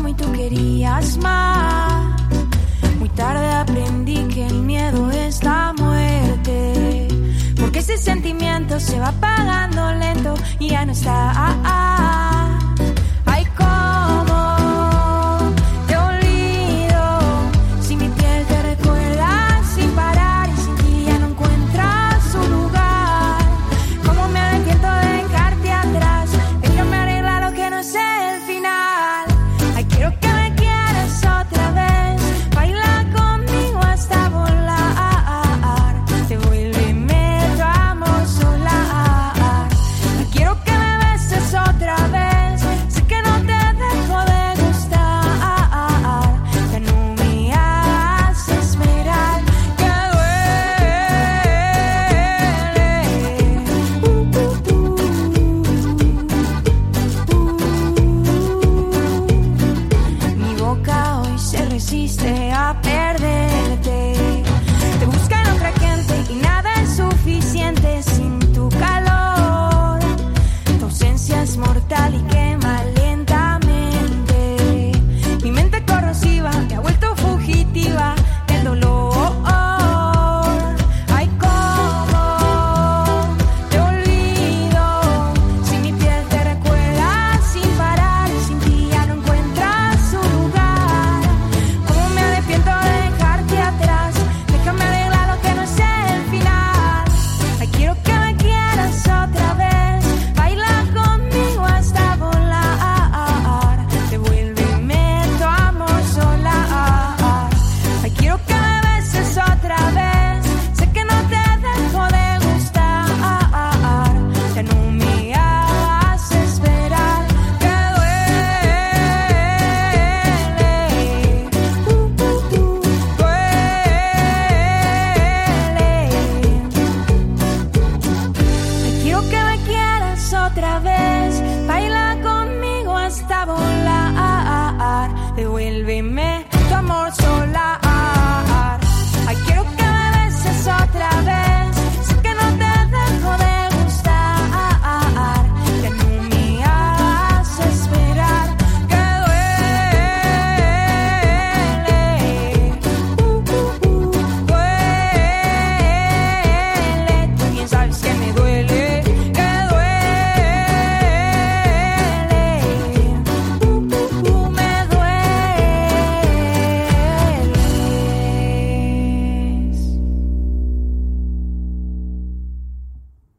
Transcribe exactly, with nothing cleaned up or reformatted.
como y tú querías más. Muy tarde aprendí que el miedo es la muerte, porque ese sentimiento se va apagando lento y ya no está. Ah, ah. Ay, cómo te olvido si mi piel te recuerda sin parar y sin ti ya no encuentras su lugar. Cómo me arrepiento de dejarte atrás, déjame arreglar lo que no es el final. Ay, quiero que me quieras otra vez, baila conmigo hasta volar, devuélveme tu amor solar. Ay, quiero que me beses otra vez, sé que no te dejo de gustar, ya no me hagas esperar, que duele. Uh, uh, uh. Mi boca hoy se resiste a perderte. Te buscan otra gente y nada es suficiente sin tu calor. Tu ausencia es mortal y